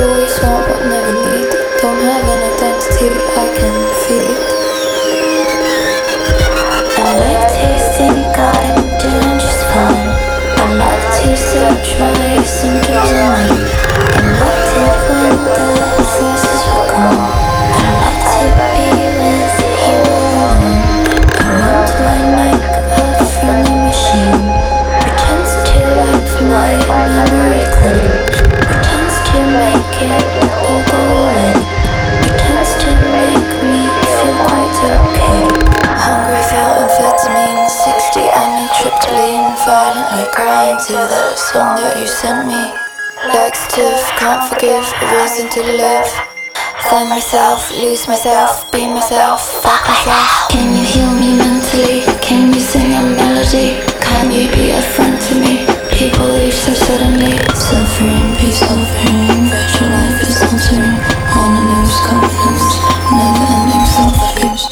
Always want but never need. Don't have an identity I can feed. I like to think I'm doing just fine. I like to search my symptoms online. I liked it when the voices were gone. I like to be with you alone. Around my neck a friendly machine pretends to wipe my memory clean. Pretends to make it all go away. Pretends to make me feel quite okay. Hungry for amphetamine, 60 amitriptyline, violently crying to the song that you sent me. Laxative, can't forgive, a reason to live. Find myself, lose myself, be myself, fuck myself. Can you heal me mentally? Can you sing a melody? Can you be a friend to me? People leave so suddenly. Suffering, peace offering, virtual life is altering. On a loose confidence, never ending self-abuse.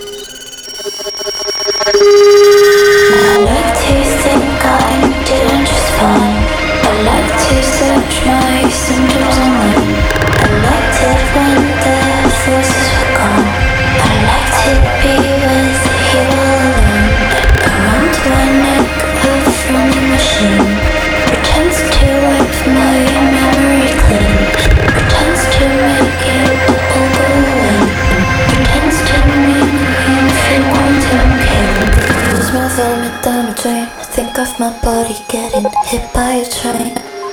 I like to think I'm doing just fine. I like to search my symptoms online. I liked it when the voices were gone. I like to be with you alone. Around my neck a friendly machine pretends to wipe my memory clean. Pretends to make it all go away. Pretends to make me feel quite okay. Feels my vomit down a drain. Think of my body getting hit by a train.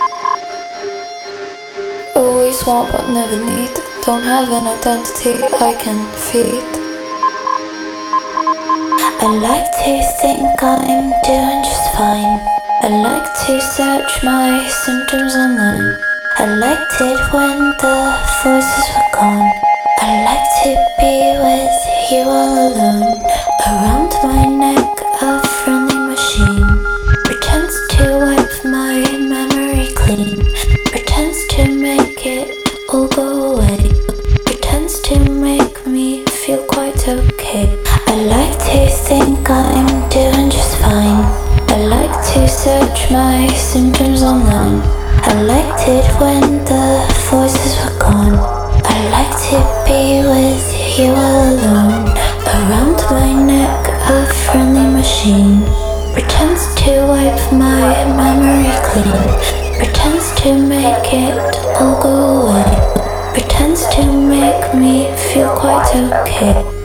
Always want but never need. Don't have an identity I can feed. I like to think I'm doing just fine. I like to search my symptoms online. I liked it when the voices were gone. I like to be with you all alone. Around my neck a friendly machine pretends to wipe my memory clean. Pretends to make it all go away. Pretends to make me feel quite okay. I like to think I'm doing just fine. I like to search my symptoms online. I liked it when the voices were gone. I like to be with you all alone. Around my neck a friendly machine pretends to wipe my memory clean. Pretends to make it all go away. Pretends to make me feel quite okay.